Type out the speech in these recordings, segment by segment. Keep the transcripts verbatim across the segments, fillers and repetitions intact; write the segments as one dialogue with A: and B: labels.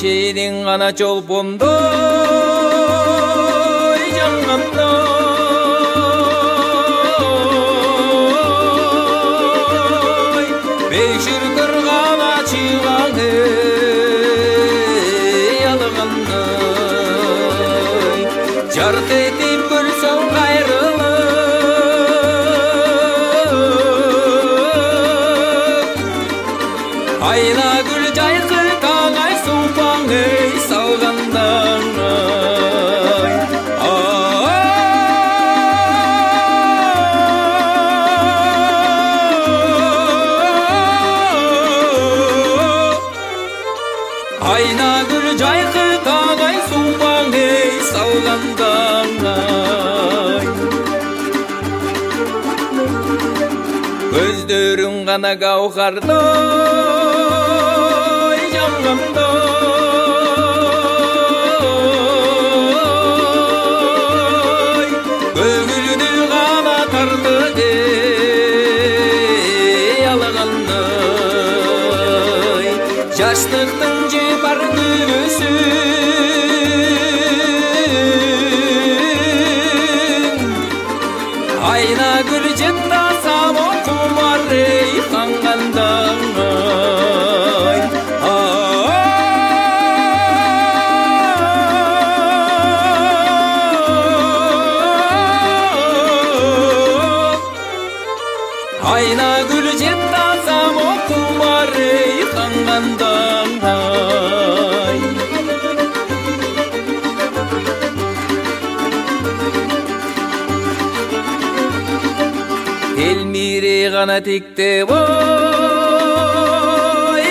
A: Сенің ғана жолбомдой жаңғамдай бейшіркір ғана чиған ей алғандай жарқ етіп көрсең қайрылып айна гүл жайқы тағай супаң ей салғандай айна гүл жайқы тағай супаң ей салғандай көздерің ғана гауһардай жанғандай көгілді ғана тарды ей алғандай жаштықтың жепар гүлісің айна гүл жеттасам құмар ей қанғандай айна гүл жеттасам құмар ей қанғандай Элмире ғана тектеп ой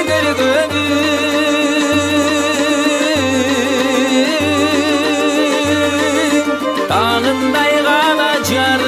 A: кіргінің таңындай ғана жар